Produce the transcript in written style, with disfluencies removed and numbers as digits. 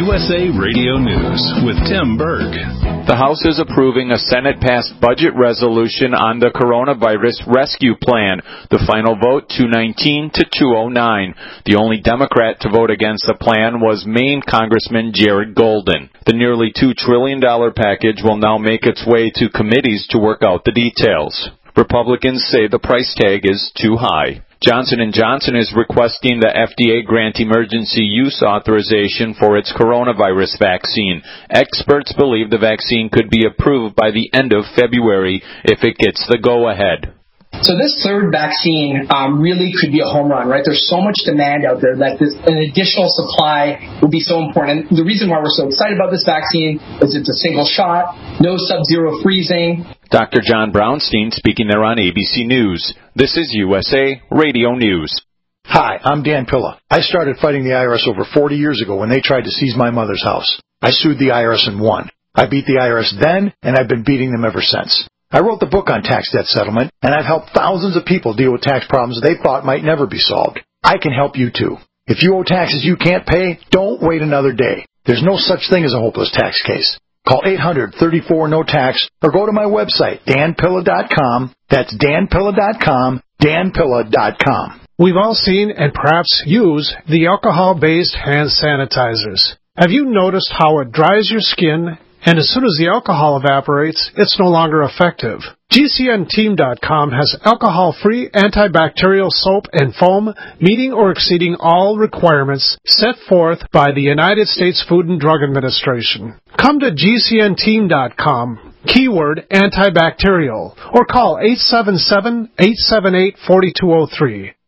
USA Radio News with Tim Berg. The House is approving a Senate-passed budget resolution on the coronavirus rescue plan. The final vote, 219 to 209. The only Democrat to vote against the plan was Maine Congressman Jared Golden. The nearly $2 trillion package will now make its way to committees to work out the details. Republicans say the price tag is too high. Johnson & Johnson is requesting the FDA grant emergency use authorization for its coronavirus vaccine. Experts believe the vaccine could be approved by the end of February if it gets the go-ahead. So this third vaccine really could be a home run, right? There's so much demand out there that an additional supply would be so important. And the reason why we're so excited about this vaccine is it's a single shot, no sub-zero freezing. Dr. John Brownstein speaking there on ABC News. This is USA Radio News. Hi, I'm Dan Pilla. I started fighting the IRS over 40 years ago when they tried to seize my mother's house. I sued the IRS and won. I beat the IRS then, and I've been beating them ever since. I wrote the book on tax debt settlement, and I've helped thousands of people deal with tax problems they thought might never be solved. I can help you too. If you owe taxes you can't pay, don't wait another day. There's no such thing as a hopeless tax case. Call 800-34-NO-TAX or go to my website, danpilla.com. That's danpilla.com, danpilla.com. We've all seen and perhaps use the alcohol-based hand sanitizers. Have you noticed how it dries your skin, and as soon as the alcohol evaporates, it's no longer effective? GCNteam.com has alcohol-free antibacterial soap and foam meeting or exceeding all requirements set forth by the United States Food and Drug Administration. Come to GCNteam.com, keyword antibacterial, or call 877-878-4203.